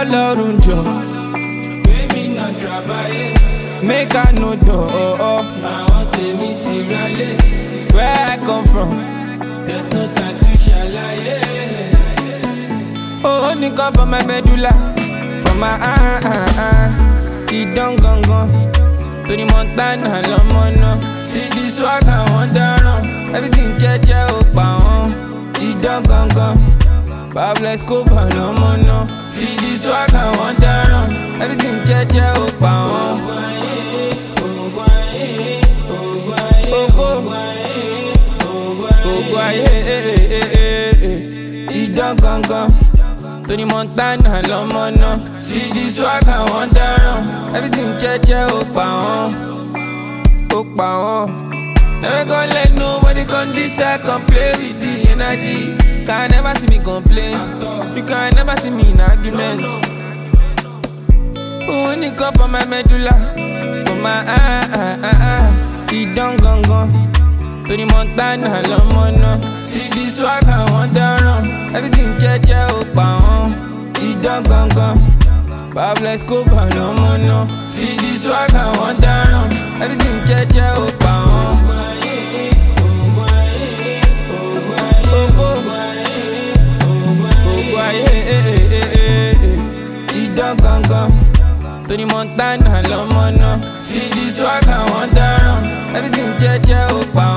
Ọlọ́run jọ. Baby not trabaye. Make I know door. Àwọn tèmi ti ralé. Where I come from. There's no time to ṣàlàyé. Oh, only come for my medulla. From my Ìdán gangan. Tony Montana lọ́mọ náà. See this swag I want dáràn. Everything jẹ́jẹ́ ó pa wọ́n. Ìdán gangan. Pablo Escobar lọ́mọ náà. See this swag I want dáràn. Everything jẹ́jẹ́ ó pa wọ́n. Ògo ayé. Ìdán gangan. Tony Montana lọ́mọ náà. See this swag I want dáràn. Everything jẹ́jẹ́ ó pa wọ́n. Ó pa wọ́n. Never gonna let nobody come this side come play with the energy. Can never see me complain. You can never see me in argument. Only come for my medulla. For my Ìdán gangan. Tony Montana lọ́mọ náà. See this swag I want dáràn. Everything jẹ́jẹ́ ó pa wọ́n. Ìdán gangan. Pablo Escobar lọ́mọ náà. See this swag I want dáràn. Everything jẹ́jẹ́ ó pa wọ́n. Ògo ayé. Ìdán gangan. Tony Montana lọ́mọ náà. See this swag I want dáràn. Everything jẹ́jẹ́ ó pa wọ́n.